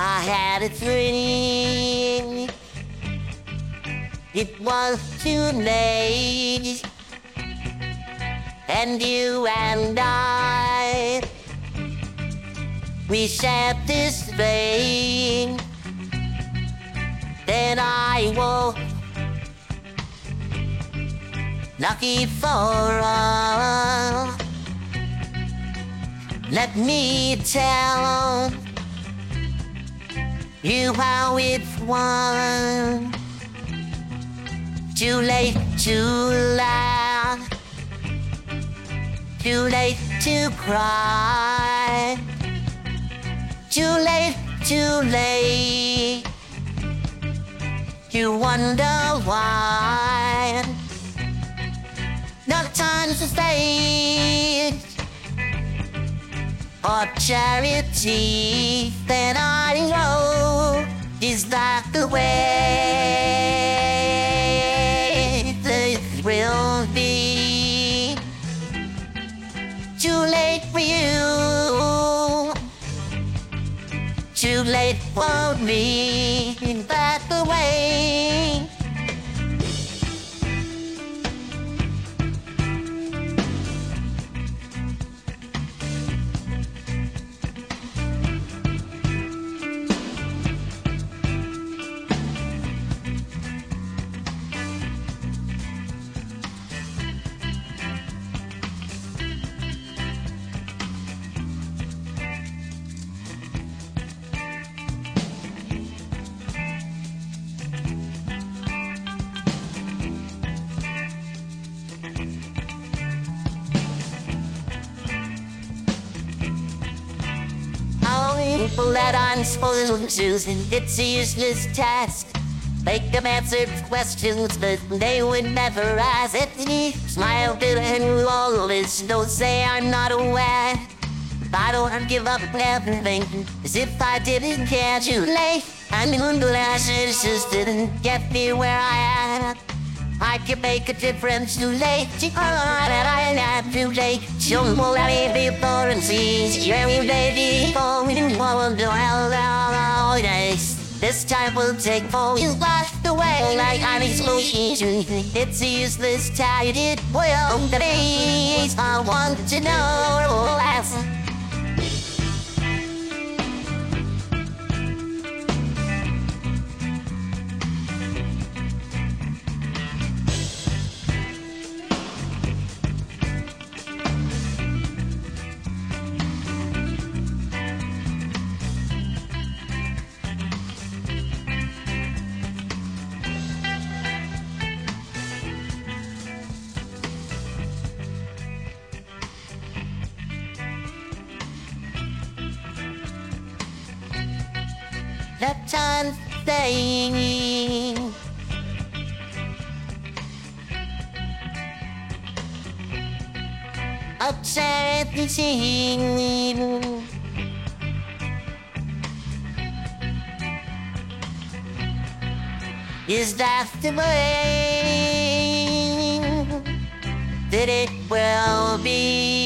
I had a dream. It was too late, and you and I, we shared this vein. Then I woke, lucky for us. Let me tell you how it was. Too late to laugh, too late to cry, too late, too late. You wonder why. No time to stage or charity. Then I know, is that the way that it will be? Too late for you, too late for me. Is that the way? People that I'm supposed to choose, and it's a useless task. Make them answer questions that they would never ask. Smile to them all this, don't say I'm not aware. If I don't give up everything, as if I didn't care. Too late, I'm in the lashes, just didn't get me where I am. I can make a difference. Too late, that I am too late. Show me all that before and see. You're ready for me to want to all days. This time will take for you washed away like I'm explosion. It's useless, tired it well. The days I want to know last. That time staying. Upset the scene. Is that the way that it will be?